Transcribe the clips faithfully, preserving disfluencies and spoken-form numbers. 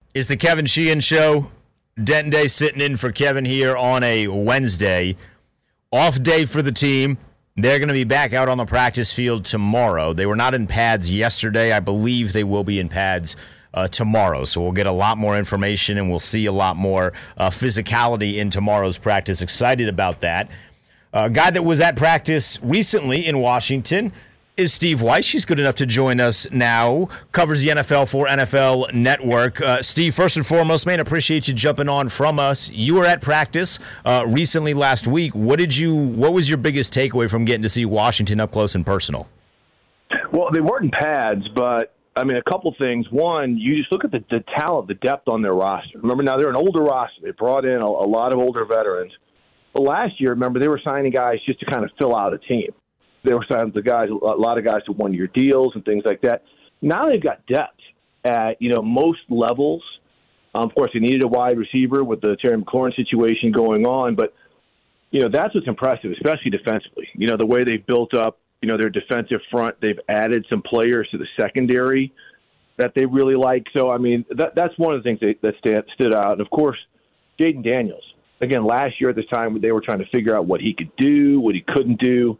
It's the Kevin Sheehan Show. Denton Day sitting in for Kevin here on a Wednesday. Off day for the team. They're going to be back out on the practice field tomorrow. They were not in pads yesterday. I believe they will be in pads uh, tomorrow. So we'll get a lot more information and we'll see a lot more uh, physicality in tomorrow's practice. Excited about that. A guy that was at practice recently in Washington is Steve Weiss. She's good enough to join us now. Covers the N F L for N F L Network. Uh, Steve, first and foremost, man, appreciate you jumping on from us. You were at practice uh, recently last week. What did you? What was your biggest takeaway from getting to see Washington up close and personal? Well, they weren't in pads, but I mean, a couple things. One, you just look at the, the talent, the depth on their roster. Remember, now they're an older roster. They brought in a, a lot of older veterans. But last year, remember, they were signing guys just to kind of fill out a team. They were signing the guys, a lot of guys to one-year deals and things like that. Now they've got depth at, you know, most levels. Um, of course, they needed a wide receiver with the Terry McLaurin situation going on, but, you know, that's what's impressive, especially defensively. You know, the way they've built up, you know, their defensive front. They've added some players to the secondary that they really like. So, I mean, that, that's one of the things they, that stand, stood out. And, of course, Jaden Daniels. Again, last year at this time, they were trying to figure out what he could do, what he couldn't do.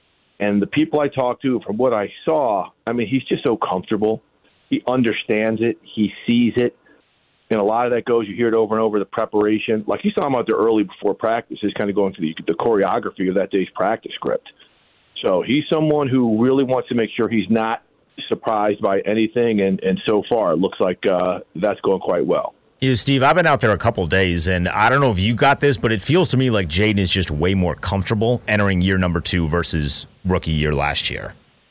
And the people I talked to, from what I saw, I mean, he's just so comfortable. He understands it. He sees it. And a lot of that goes, you hear it over and over, the preparation. Like you saw him out there early before practice, is kind of going through the, the choreography of that day's practice script. So he's someone who really wants to make sure he's not surprised by anything. And, and so far, it looks like uh, that's going quite well. You know, Steve, I've been out there a couple of days, and I don't know if you got this, but it feels to me like Jaden is just way more comfortable entering year number two versus rookie year last year.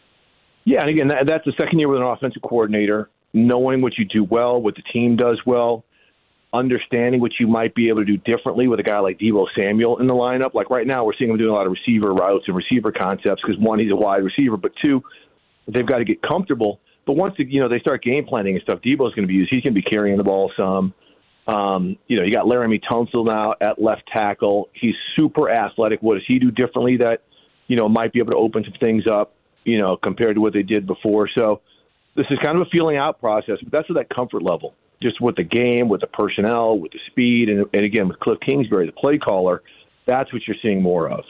Yeah, and again, that, that's the second year with an offensive coordinator, knowing what you do well, what the team does well, understanding what you might be able to do differently with a guy like Deebo Samuel in the lineup. Like right now, we're seeing him doing a lot of receiver routes and receiver concepts because, one, he's a wide receiver, but two, they've got to get comfortable. But once you know they start game planning and stuff, Deebo's going to be used. He's going to be carrying the ball some. Um, you know, you got Laramie Tunsil now at left tackle. He's super athletic. What does he do differently that, you know, might be able to open some things up, you know, compared to what they did before? So this is kind of a feeling out process, but that's at that comfort level, just with the game, with the personnel, with the speed, and, and again, with Cliff Kingsbury, the play caller, that's what you're seeing more of.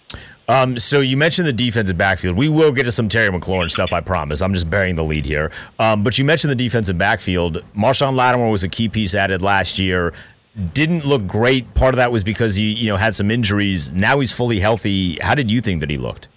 Um, so you mentioned the defensive backfield. We will get to some Terry McLaurin stuff, I promise. I'm just burying the lead here. Um, but you mentioned the defensive backfield. Marshawn Lattimore was a key piece added last year. Didn't look great. Part of that was because he, you know, had some injuries. Now he's fully healthy. How did you think that he looked?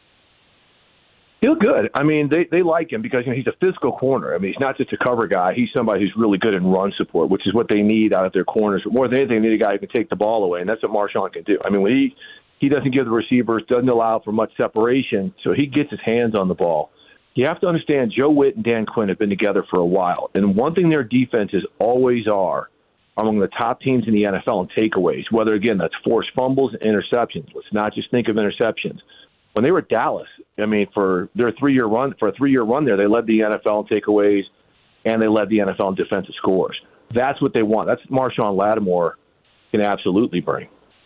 He looked good. I mean, they, they like him because, you know, he's a physical corner. I mean, he's not just a cover guy. He's somebody who's really good in run support, which is what they need out of their corners. But more than anything, they need a guy who can take the ball away, and that's what Marshawn can do. I mean, when he He doesn't give the receivers, doesn't allow for much separation, so he gets his hands on the ball. You have to understand, Joe Witt and Dan Quinn have been together for a while, and one thing their defenses always are among the top teams in the N F L in takeaways, whether, again, that's forced fumbles and interceptions. Let's not just think of interceptions. When they were at Dallas, I mean, for their three-year run, for a three-year run there, they led the N F L in takeaways, and they led the N F L in defensive scores. That's what they want. That's what Marshawn Lattimore can absolutely bring.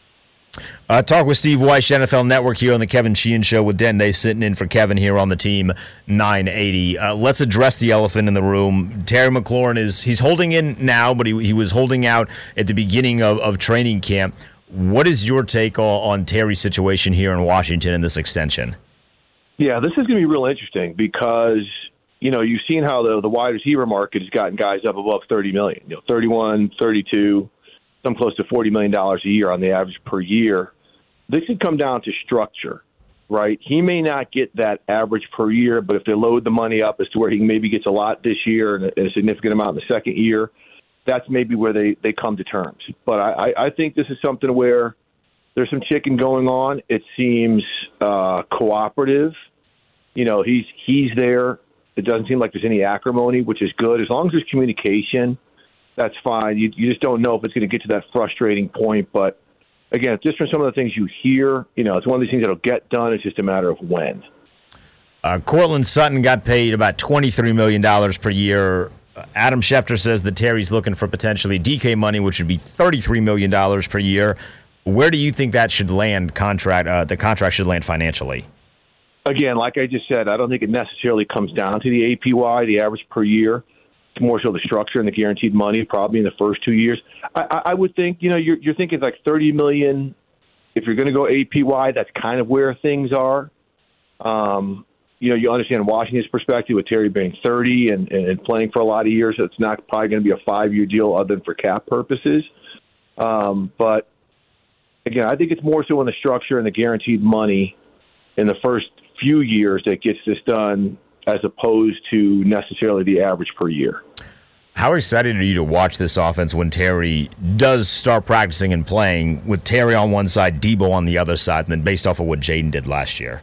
Uh, talk with Steve Weiss, N F L Network, here on the Kevin Sheehan Show with Den Day sitting in for Kevin here on the team nine eighty. Uh, let's address the elephant in the room. Terry McLaurin is he's holding in now, but he he was holding out at the beginning of, of training camp. What is your take on, on Terry's situation here in Washington and this extension? Yeah, this is going to be real interesting because, you know, you've seen how the, the wide receiver market has gotten guys up above thirty million dollars, you know, thirty-one, thirty-two, some close to forty million dollars a year on the average per year. This could come down to structure, right? He may not get that average per year, but if they load the money up as to where he maybe gets a lot this year and a, and a significant amount in the second year, that's maybe where they, they come to terms. But I, I think this is something where there's some chicken going on. It seems uh, cooperative. You know, he's he's there. It doesn't seem like there's any acrimony, which is good. As long as there's communication, that's fine. You, you just don't know if it's going to get to that frustrating point. But, again, just from some of the things you hear, you know, it's one of these things that will get done. It's just a matter of when. Uh, Cortland Sutton got paid about twenty-three million dollars per year. Uh, Adam Schefter says that Terry's looking for potentially D K money, which would be thirty-three million dollars per year. Where do you think that should land contract? Uh, the contract should land financially? Again, like I just said, I don't think it necessarily comes down to the A P Y, the average per year. more so the structure and the guaranteed money probably in the first two years. I, I would think, you know, you're, you're thinking like thirty million dollars. If you're going to go A P Y, that's kind of where things are. Um, you know, you understand Washington's perspective with Terry being thirty and, and playing for a lot of years. So it's not probably going to be a five-year deal other than for cap purposes. Um, but, again, I think it's more so in the structure and the guaranteed money in the first few years that gets this done as opposed to necessarily the average per year. How excited are you to watch this offense when Terry does start practicing and playing with Terry on one side, Debo on the other side, and then based off of what Jaden did last year?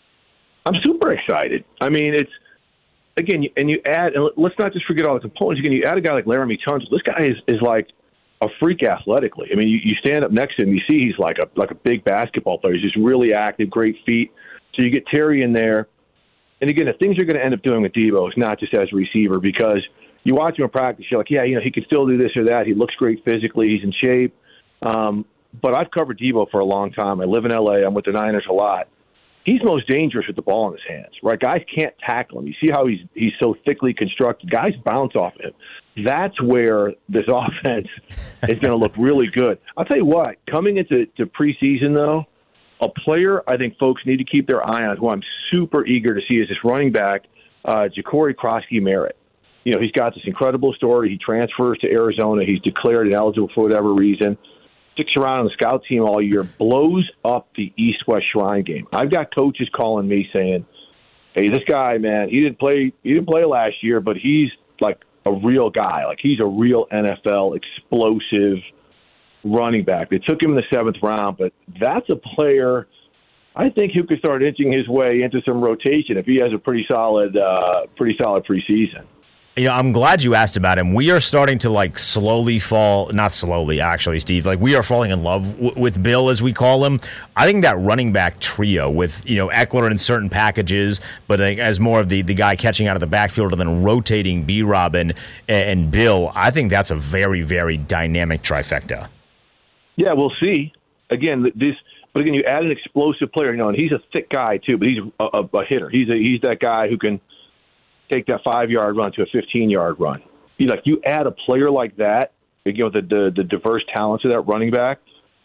I'm super excited. I mean, it's, again, and you add, and let's not just forget all the components. Again, you add a guy like Laramie Tunsil. This guy is, is like a freak athletically. I mean, you, you stand up next to him, you see he's like a like a big basketball player. He's just really active, great feet. So you get Terry in there. And again, the things you're going to end up doing with Debo is not just as a receiver, because you watch him in practice, you're like, yeah, you know, he can still do this or that. He looks great physically. He's in shape. Um, but I've covered Debo for a long time. I live in L A. I'm with the Niners a lot. He's most dangerous with the ball in his hands, right? Guys can't tackle him. You see how he's he's so thickly constructed. Guys bounce off of him. That's where this offense is going to look really good. I'll tell you what, coming into to preseason, though, a player I think folks need to keep their eye on, who I'm super eager to see, is this running back, uh, Ja'Cory Krosky-Merritt. You know, he's got this incredible story. He transfers to Arizona. He's declared ineligible for whatever reason. Sticks around on the scout team all year. Blows up the East-West Shrine game. I've got coaches calling me saying, "Hey, this guy, man, he didn't play. He didn't play last year, but he's like a real guy. Like he's a real N F L explosive running back." They took him in the seventh round, but that's a player I think who could start inching his way into some rotation if he has a pretty solid, uh, pretty solid preseason. Yeah, I'm glad you asked about him. We are starting to like slowly fall, not slowly actually, Steve. Like we are falling in love w- with Bill, as we call him. I think that running back trio with, you know, Eckler in certain packages, but as more of the, the guy catching out of the backfield and then rotating B-Rob and, and Bill, I think that's a very, very dynamic trifecta. Yeah, we'll see. Again, this, but again, you add an explosive player, you know, and he's a thick guy too, but he's a, a, a hitter. He's a, he's that guy who can take that five-yard run to a fifteen-yard run. You like you add a player like that, again with the the, the diverse talents of that running back,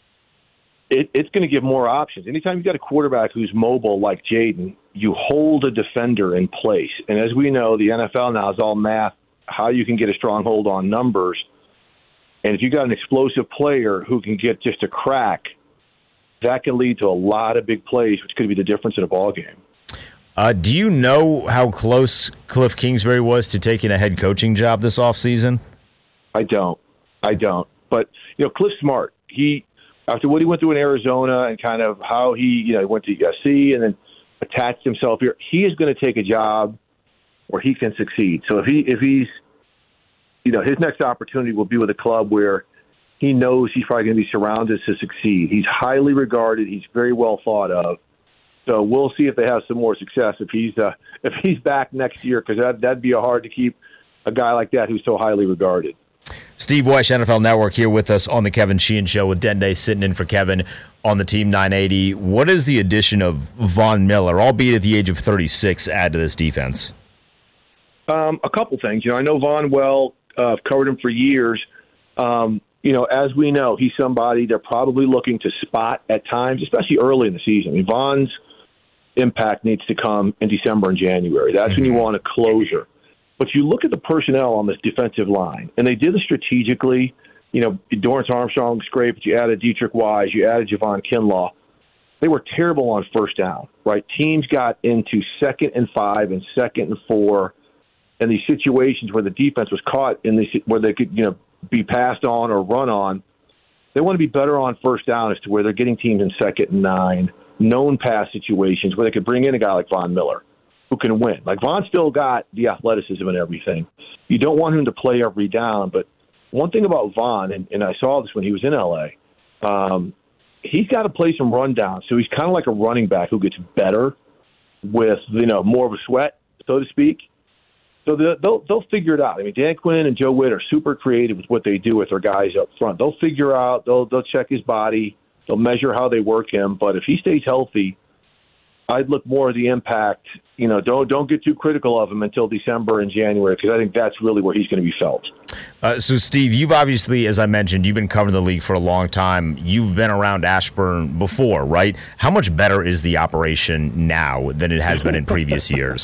it, it's going to give more options. Anytime you've got a quarterback who's mobile like Jaden, you hold a defender in place. And as we know, the N F L now is all math, how you can get a stronghold on numbers. And if you've got an explosive player who can get just a crack, that can lead to a lot of big plays, which could be the difference in a ball game. Uh, do you know how close Cliff Kingsbury was to taking a head coaching job this offseason? I don't. I don't. But, you know, Cliff's smart. He, after what he went through in Arizona and kind of how he, you know, went to U S C and then attached himself here, he is going to take a job where he can succeed. So if he, if he's, you know, his next opportunity will be with a club where he knows he's probably going to be surrounded to succeed. He's highly regarded. He's very well thought of. So we'll see if they have some more success if he's uh, if he's back next year, because that, that'd be hard to keep a guy like that who's so highly regarded. Steve Wyche, N F L Network, here with us on the Kevin Sheehan Show with Dende sitting in for Kevin on the Team nine eighty. What does the addition of Von Miller, albeit at the age of thirty-six, add to this defense? Um, a couple things. You know, I know Von well. Uh, I've covered him for years. Um, you know, as we know, he's somebody they're probably looking to spot at times, especially early in the season. I mean, Von's impact needs to come in December and January. That's when you want a closer. But you look at the personnel on this defensive line, and they did it strategically. You know, Dorrance Armstrong's great, but you added Dietrich Wise, you added Javon Kinlaw. They were terrible on first down, right? Teams got into second and five and second and four, and these situations where the defense was caught in these where they could, you know, be passed on or run on. They want to be better on first down as to where they're getting teams in second and nine, known pass situations where they could bring in a guy like Von Miller who can win. Like, Von still got the athleticism and everything. You don't want him to play every down, but one thing about Von, and, and I saw this when he was in L A, um, he's got to play some rundowns. So he's kind of like a running back who gets better with, you know, more of a sweat, so to speak. So they'll they'll figure it out. I mean, Dan Quinn and Joe Witt are super creative with what they do with their guys up front. They'll figure out. They'll they'll check his body. They'll measure how they work him. But if he stays healthy, I'd look more at the impact. You know, don't don't get too critical of him until December and January, because I think that's really where he's going to be felt. Uh, so, Steve, you've obviously, as I mentioned, you've been covering the league for a long time. You've been around Ashburn before, right? How much better is the operation now than it has been in previous years?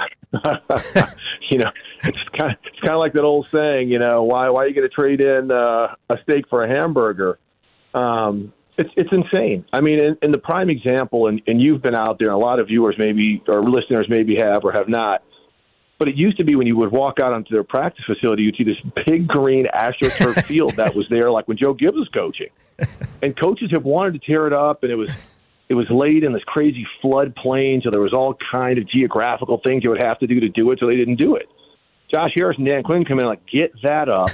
you know, it's kind of it's kind of like that old saying. You know, why why are you going to trade in uh, a steak for a hamburger? Um, It's it's insane. I mean, in, in the prime example, and, and you've been out there, and a lot of viewers maybe, or listeners maybe have or have not, but it used to be when you would walk out onto their practice facility, you'd see this big green AstroTurf field that was there like when Joe Gibbs was coaching. And coaches have wanted to tear it up, and it was it was laid in this crazy floodplain, so there was all kind of geographical things you would have to do to do it, so they didn't do it. Josh Harris and Dan Quinn come in like, get that up.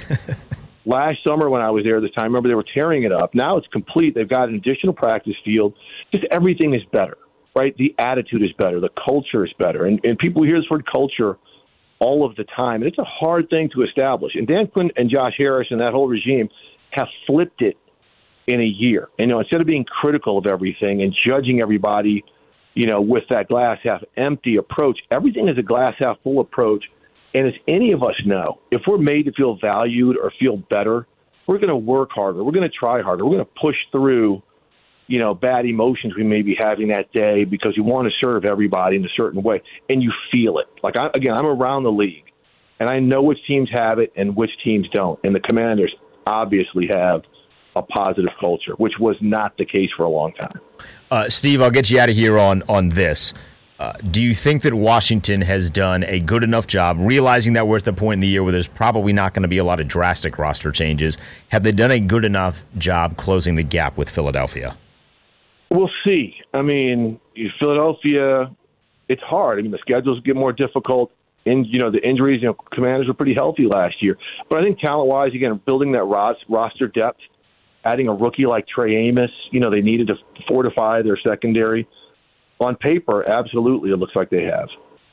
Last summer when I was there this time, remember they were tearing it up. Now it's complete. They've got an additional practice field. Just everything is better, right? The attitude is better. The culture is better. And, and people hear this word culture all of the time. And it's a hard thing to establish. And Dan Quinn and Josh Harris and that whole regime have flipped it in a year. And, you know, instead of being critical of everything and judging everybody, you know, with that glass half empty approach, everything is a glass half full approach. And as any of us know, if we're made to feel valued or feel better, we're going to work harder. We're going to try harder. We're going to push through, you know, bad emotions we may be having that day because you want to serve everybody in a certain way, and you feel it. Like, I, again, I'm around the league, and I know which teams have it and which teams don't. And the Commanders obviously have a positive culture, which was not the case for a long time. Uh, Steve, I'll get you out of here on, on this. Uh, do you think that Washington has done a good enough job, realizing that we're at the point in the year where there's probably not going to be a lot of drastic roster changes? Have they done a good enough job closing the gap with Philadelphia? We'll see. I mean, Philadelphia, it's hard. I mean, the schedules get more difficult. And, you know, the injuries, you know, Commanders were pretty healthy last year. But I think talent-wise, again, building that ros- roster depth, adding a rookie like Trey Amos, you know, they needed to fortify their secondary. On paper, absolutely, it looks like they have.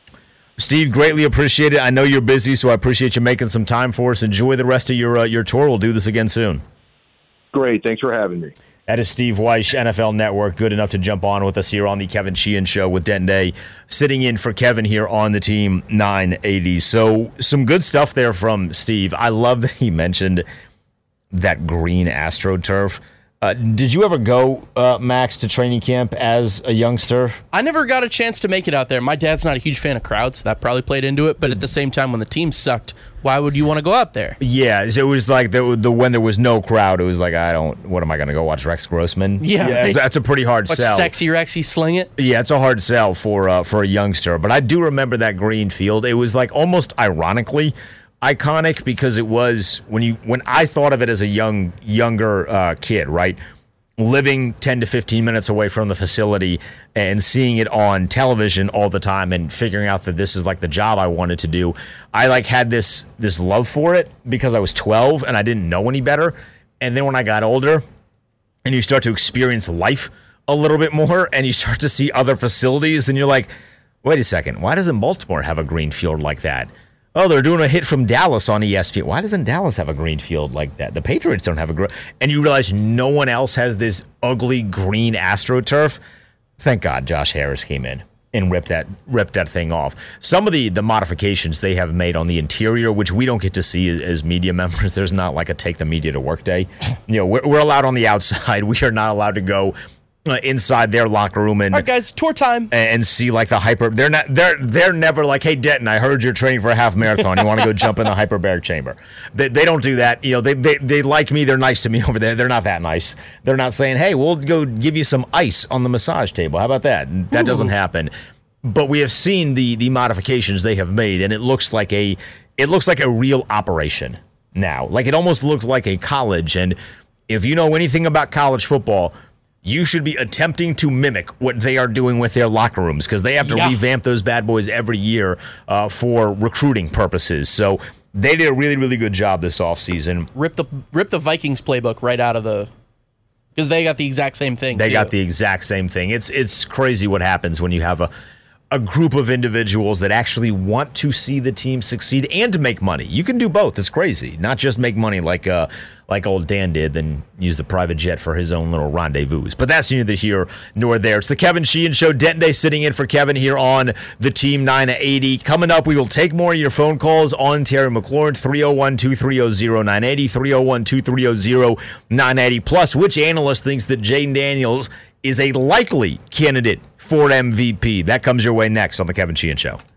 Steve, greatly appreciate it. I know you're busy, so I appreciate you making some time for us. Enjoy the rest of your uh, your tour. We'll do this again soon. Great. Thanks for having me. That is Steve Wyche, N F L Network, good enough to jump on with us here on the Kevin Sheehan Show with Denton Day, sitting in for Kevin here on the Team nine eighty. So some good stuff there from Steve. I love that he mentioned that green AstroTurf. Uh, did you ever go, uh, Max, to training camp as a youngster? I never got a chance to make it out there. My dad's not a huge fan of crowds. That probably played into it. But at the same time, when the team sucked, why would you want to go out there? Yeah, so it was like the, the when there was no crowd, it was like, I don't, what am I going to go watch Rex Grossman? Yeah. yeah right. That's a pretty hard Watch sell. Sexy Rexy sling it? Yeah, it's a hard sell for uh, for a youngster. But I do remember that green field. It was like almost ironically iconic because it was, when you when I thought of it as a young younger uh, kid, right? Living ten to fifteen minutes away from the facility and seeing it on television all the time and figuring out that this is like the job I wanted to do. I like had this this love for it because I was twelve and I didn't know any better. And then when I got older and you start to experience life a little bit more and you start to see other facilities and you're like, wait a second, why doesn't Baltimore have a green field like that? Oh, they're doing a hit from Dallas on E S P N. Why doesn't Dallas have a green field like that? The Patriots don't have a green. And you realize no one else has this ugly green AstroTurf. Thank God Josh Harris came in and ripped that ripped that thing off. Some of the, the modifications they have made on the interior, which we don't get to see as media members, there's not like a take the media to work day. You know, we're, we're allowed on the outside. We are not allowed to go Uh, inside their locker room and all right, guys, tour time, and see like the hyper. They're not. They're they're never like, hey Denton, I heard you're training for a half marathon. You want to go jump in the hyperbaric chamber? They they don't do that. You know, they they they like me. They're nice to me over there. They're not that nice. They're not saying, hey, we'll go give you some ice on the massage table. How about that? That Ooh. Doesn't happen. But we have seen the the modifications they have made, and it looks like a it looks like a real operation now. Like it almost looks like a college. And if you know anything about college football, you should be attempting to mimic what they are doing with their locker rooms because they have to yeah. revamp those bad boys every year uh, for recruiting purposes. So they did a really, really good job this offseason. Rip the rip the Vikings playbook right out of the – because they got the exact same thing, They too. got the exact same thing. It's it's crazy what happens when you have a, a group of individuals that actually want to see the team succeed and to make money. You can do both. It's crazy. Not just make money like uh, like old Dan did, then use the private jet for his own little rendezvous. But that's neither here nor there. It's the Kevin Sheehan Show. Denton Day sitting in for Kevin here on the Team nine eighty. Coming up, we will take more of your phone calls on Terry McLaurin, three oh one, two three oh, oh nine eight oh, three oh one, two three oh, oh nine eight oh. Plus, which analyst thinks that Jayden Daniels is a likely candidate for M V P? That comes your way next on the Kevin Sheehan Show.